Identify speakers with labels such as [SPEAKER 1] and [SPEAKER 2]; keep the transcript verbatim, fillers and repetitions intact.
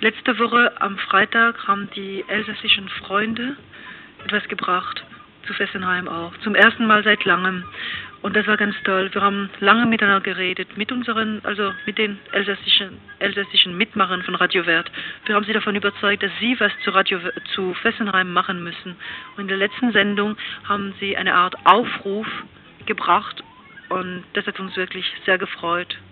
[SPEAKER 1] Letzte Woche am Freitag haben die elsässischen Freunde etwas gebracht, zu Fessenheim auch, zum ersten Mal seit langem. Und das war ganz toll. Wir haben lange miteinander geredet, mit unseren, also mit den elsässischen, elsässischen Mitmachern von Radio Werd. Wir haben sie davon überzeugt, dass sie was zu, Radio, zu Fessenheim machen müssen. Und in der letzten Sendung haben sie eine Art Aufruf gebracht und das hat uns wirklich sehr gefreut.